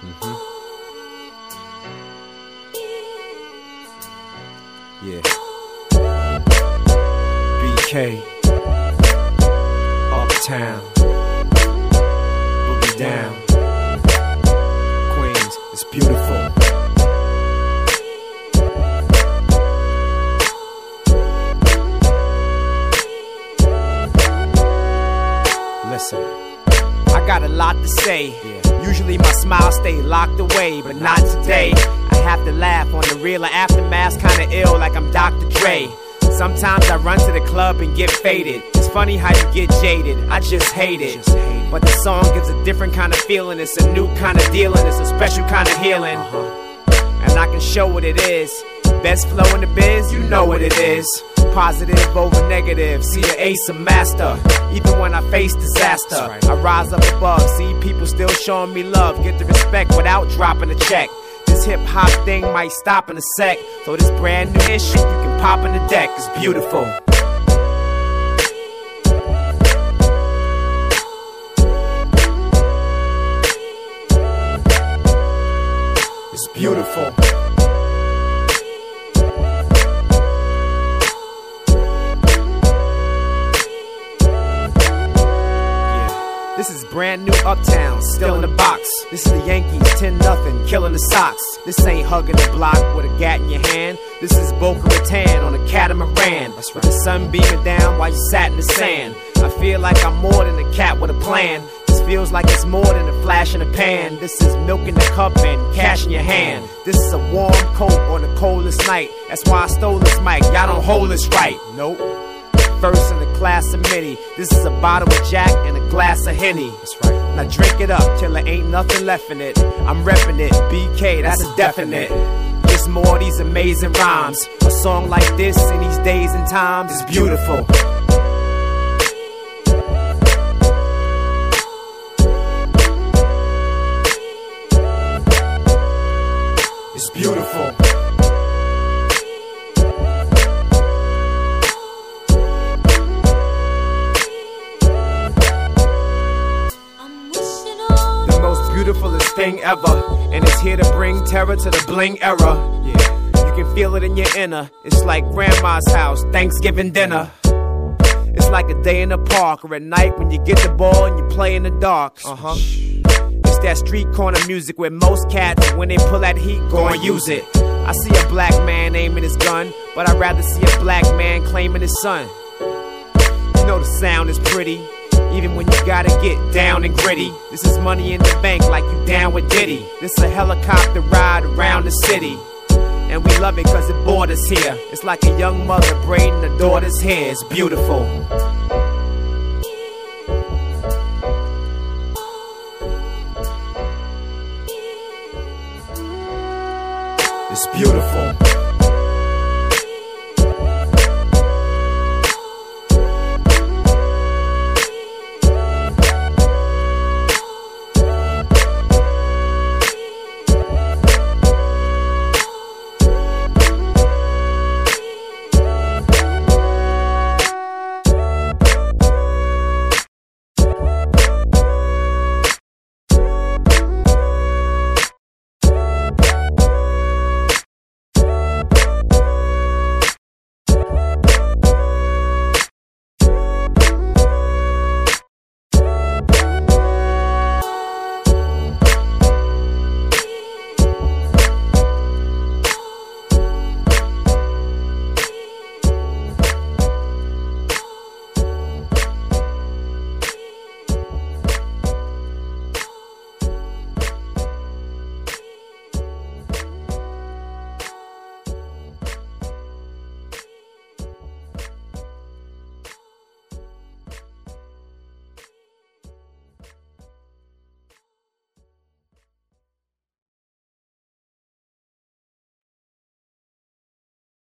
Yeah. BK, Uptown, Boogie Down, Queens, it's beautiful. Listen, I got a lot to say. Usually my smile stay locked away, but not today. I have to laugh on the real aftermath, kinda ill like I'm Dr. Dre. Sometimes I run to the club and get faded. It's funny how you get jaded, I just hate it. But the song gives a different kind of feeling. It's a new kind of dealing, it's a special kind of healing. And I can show what it is. Best flow in the biz, you know what it is. Positive over negative, see the ace of master. Even when I face disaster, I rise up above, see people still showing me love. Get the respect without dropping a check. This hip hop thing might stop in a sec. So this brand new issue, you can pop in the deck, it's beautiful. It's beautiful. This is brand new Uptown, still in the box. This is the Yankees, 10-0, killing the Sox. This ain't hugging the block with a gat in your hand. This is Boca Raton on a catamaran. With the sun beaming down while you sat in the sand. I feel like I'm more than a cat with a plan. This feels like it's more than a flash in a pan. This is milk in the cup and cash in your hand. This is a warm coat on the coldest night. That's why I stole this mic, y'all don't hold this right. Nope. First in the class of many. This is a bottle of Jack and a glass of Henny. That's right. Now drink it up till there ain't nothing left in it. I'm reppin' it, BK, that's a definite. Just more of these amazing rhymes. A song like this in these days and times is beautiful. It's beautiful. Beautifulest thing ever, and it's here to bring terror to the bling era. Yeah, you can feel it in your inner. It's like grandma's house, Thanksgiving dinner. It's like a day in the park, or at night when you get the ball and you play in the dark. It's that street corner music where most cats, when they pull that heat, go and use it. I see a black man aiming his gun, but I'd rather see a black man claiming his son. You know the sound is pretty, even when you gotta get down and gritty. This is money in the bank like you down with Diddy. This is a helicopter ride around the city. And we love it cause it brought us here. It's like a young mother braiding her daughter's hair. It's beautiful.